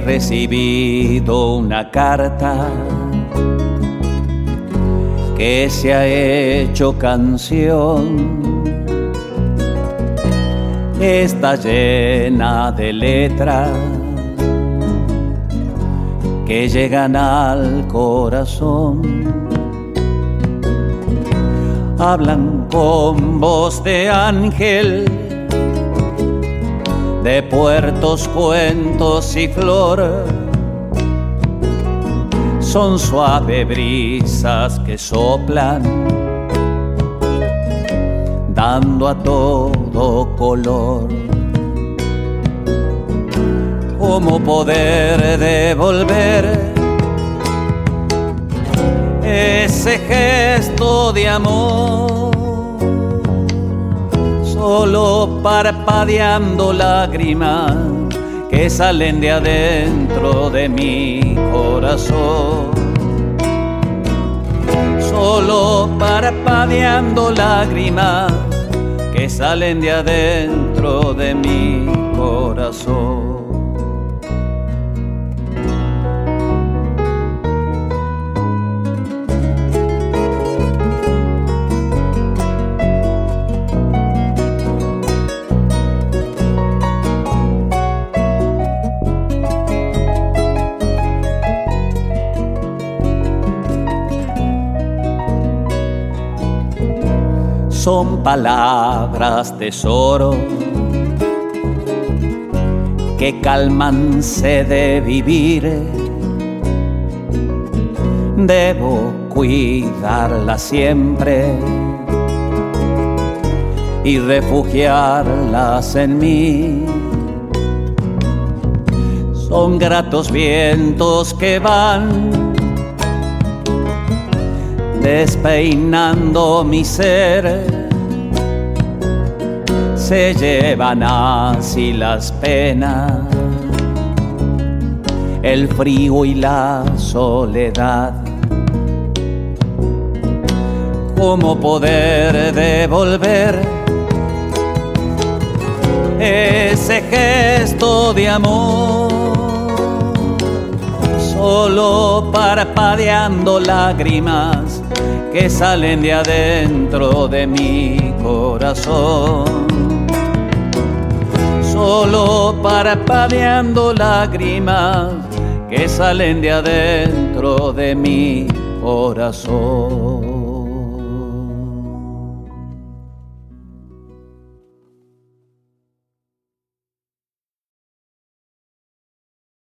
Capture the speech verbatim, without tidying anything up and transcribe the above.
recibido una carta que se ha hecho canción. Está llena de letras que llegan al corazón. Hablan con voz de ángel, de puertos, cuentos y flor. Son suaves brisas que soplan, dando a todo color. ¿Cómo poder devolver ese gesto de amor? Solo parpadeando lágrimas que salen de adentro de mi corazón. Solo parpadeando lágrimas que salen de adentro de mi corazón. Son palabras tesoro que calman sed de vivir. Debo cuidarlas siempre y refugiarlas en mí. Son gratos vientos que van despeinando mi ser. Se llevan así las penas, el frío y la soledad. ¿Cómo poder devolver ese gesto de amor? Solo parpadeando lágrimas que salen de adentro de mi corazón. Solo parpadeando lágrimas que salen de adentro de mi corazón.